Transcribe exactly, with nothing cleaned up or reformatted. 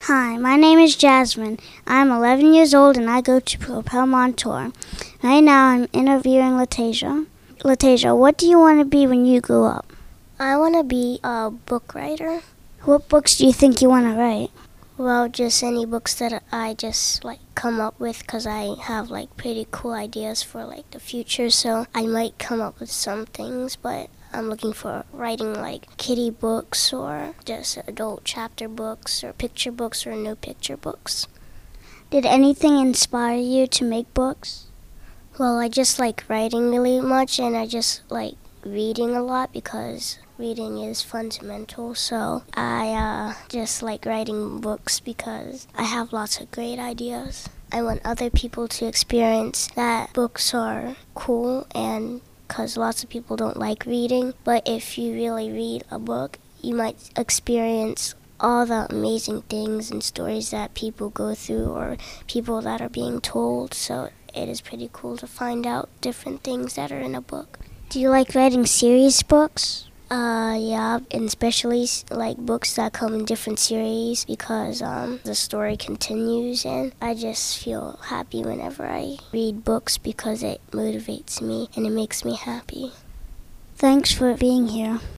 Hi, my name is Jasmine. I'm eleven years old and I go to Propel Montour. Right now I'm interviewing Latasia. Latasia, what do you want to be when you grow up? I want to be a book writer. What books do you think you want to write? Well, just any books that I just like come up with because I have like pretty cool ideas for like the future. So I might come up with some things, but I'm looking for writing like kiddie books or just adult chapter books or picture books or no picture books. Did anything inspire you to make books? Well, I just like writing really much and I just like reading a lot because reading is fundamental. So I uh, just like writing books because I have lots of great ideas. I want other people to experience that books are cool, and because lots of people don't like reading, but if you really read a book, you might experience all the amazing things and stories that people go through or people that are being told. So it is pretty cool to find out different things that are in a book. Do you like writing series books? Uh, yeah, and especially like books that come in different series because um, the story continues, and I just feel happy whenever I read books because it motivates me and it makes me happy. Thanks for being here.